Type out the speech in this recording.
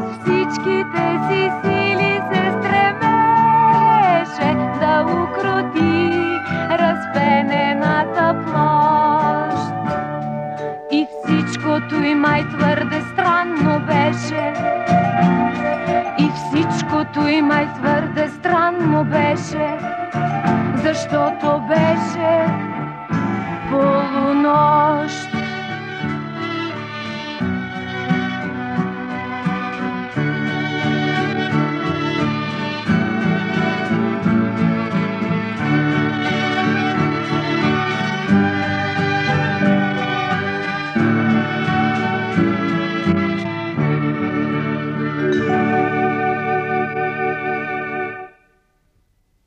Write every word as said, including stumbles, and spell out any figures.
всичките си сили се стремеше да укроти разпенената площ. И всичкото и май твърде странно беше, и всичкото и май твърде странно беше, защото